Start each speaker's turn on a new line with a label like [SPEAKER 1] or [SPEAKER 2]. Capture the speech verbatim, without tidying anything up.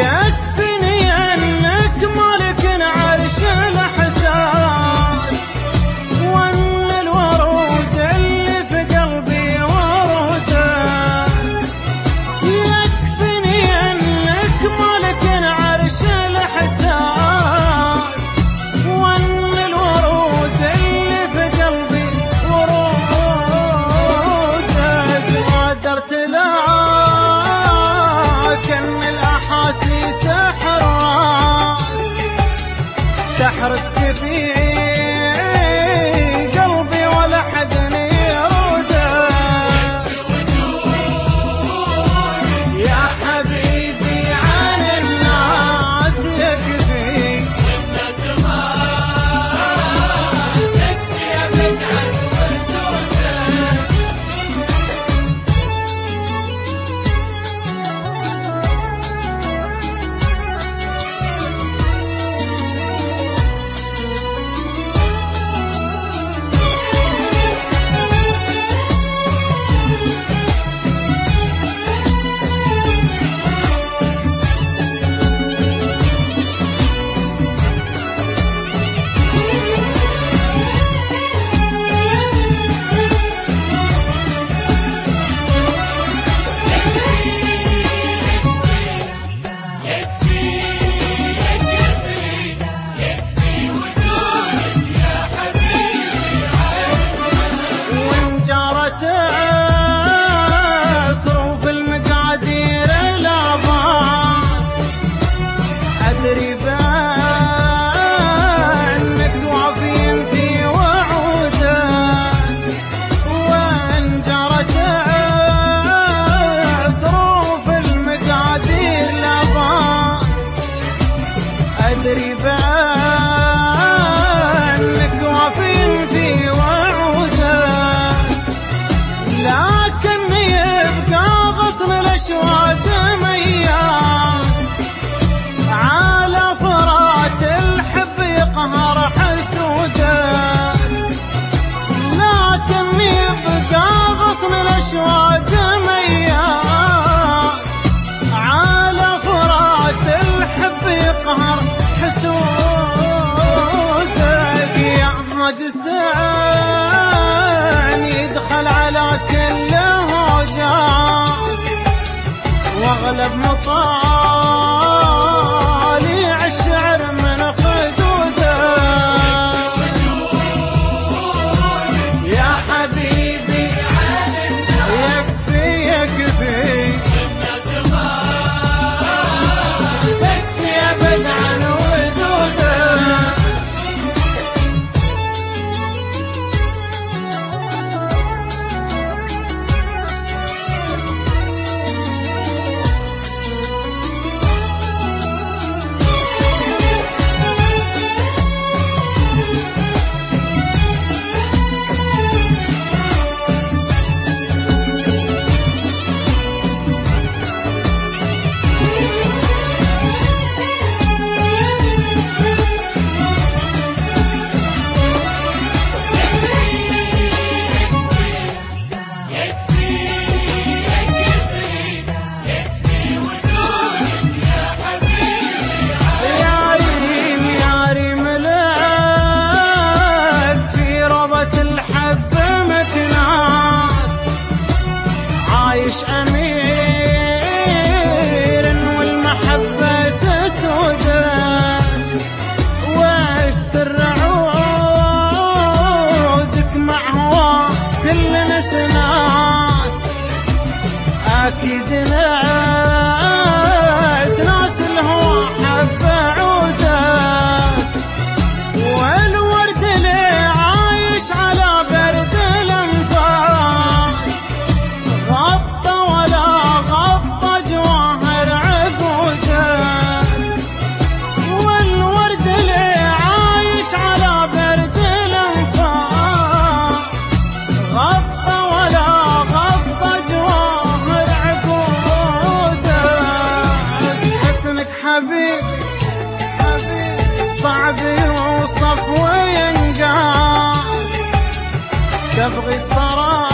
[SPEAKER 1] يكفيني انك مالك عرش الاحساس، وان الورود اللي في قلبي ورودك. يكفيني انك مالك عرش الاحساس، وان الورود اللي في قلبي ورودك. غادرت لكن الاحاسيس حراس تحرسك في قلبي ولا حد يردك. يا حبيبي عن الناس يكفي، تكفي ابد عن وجودك. صروف المقادير لا باس، أدري بأنك وافين في وعودك. وإن جرت صروف المقادير لا باس، أدري بأنك وافين في وعودك. لكن يبقى غصن الاشواق مياس، على فرات الحب يقهر حسودك. لكن يبقى غصن الاشواق مياس، على فرات الحب يقهر حسودك. يا هاجسان يدخل على كل هوجاس، واغلب مطالع الشعر من خدودك. يا حبيبي يكفي يكفي، تكفي ابد عن وجودك. عايش أمير والمحبة سودان، والسر عودك مع هوا كل ناس ناس. أكيد ناس ناس الهوى حب عودك. والورد اللي عايش على برد الأنفاس، غطى ولا غطى جواهر عقودك. والورد اللي عايش على برد الأنفاس، غطى ولا غطى جواهر عقودك. حسنك حبيبي صعب يوصف وينقاس، تبغي الصراحة